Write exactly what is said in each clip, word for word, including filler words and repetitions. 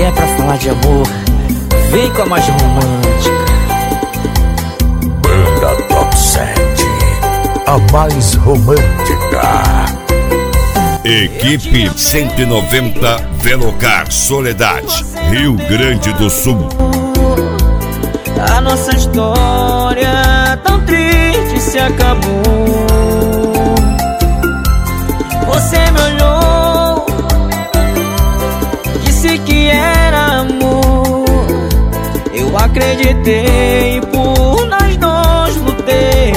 Se é pra falar de amor, vem com a mais romântica. Banda Top sete, a mais romântica. Equipe cento e noventa Velocar Soledade, Rio Grande do Sul. A nossa história tão triste se acabou. Você me olhou, disse que era amor. Eu acreditei, por nós dois lutei.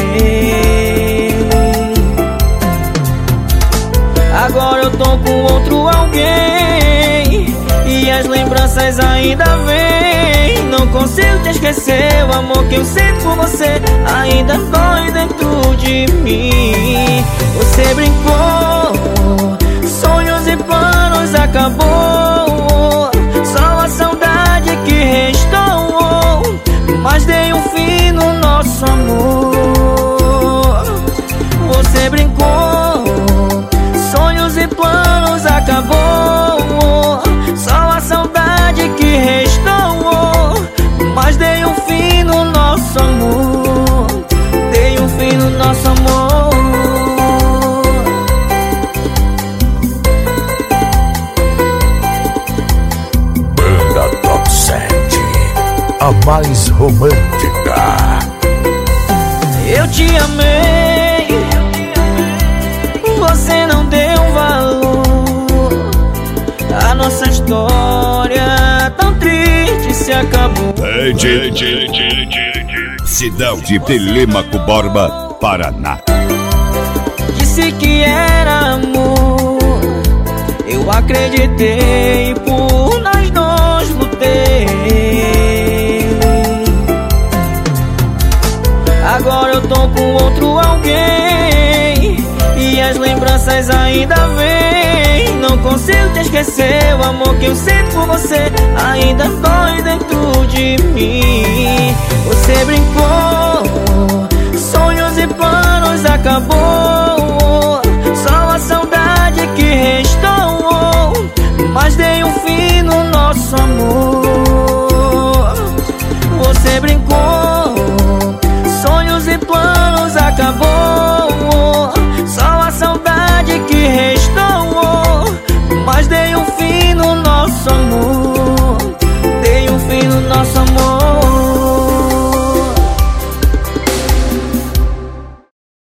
Agora eu tô com outro alguém e as lembranças ainda vêm. Não consigo te esquecer, o amor que eu sinto por você ainda dói dentro de mim. Você brincou, sonhos e planos acabou. Só a saudade que restou, mas dei um fim no nosso amor. Você brincou, sonhos e planos acabou. Só a saudade que restou, mas dei um fim no nosso amor. Dei um fim no nosso amor. Banda Top sete, a mais romântica. Eu te amei, você não deu valor. A nossa história tão triste se acabou. Cidade de Telêmaco Borba, Paraná. Disse que era amor. Eu acreditei, por nós dois lutei. Agora eu tô com outro alguém e as lembranças ainda vêm. Não consigo te esquecer, o amor que eu sinto por você ainda dói dentro de mim. Você brincou, sonhos e planos acabou.